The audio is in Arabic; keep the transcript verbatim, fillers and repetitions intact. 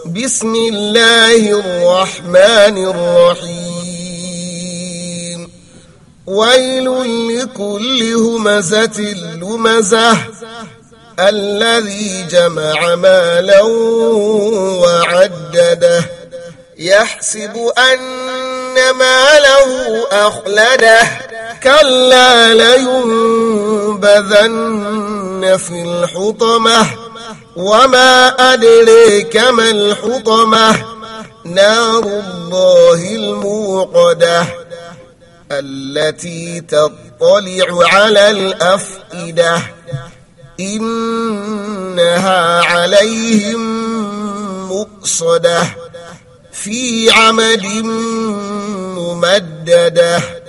بسم الله الرحمن الرحيم ويل لكل همزة لمزة الذي جمع مالا وعدده يحسب أن ماله أخلده كلا لينبذن في الحطمة وما أدريك ما الحطمة نار الله الموقدة التي تطلع على الأفئدة إنها عليهم مؤصدة في عمد ممددة.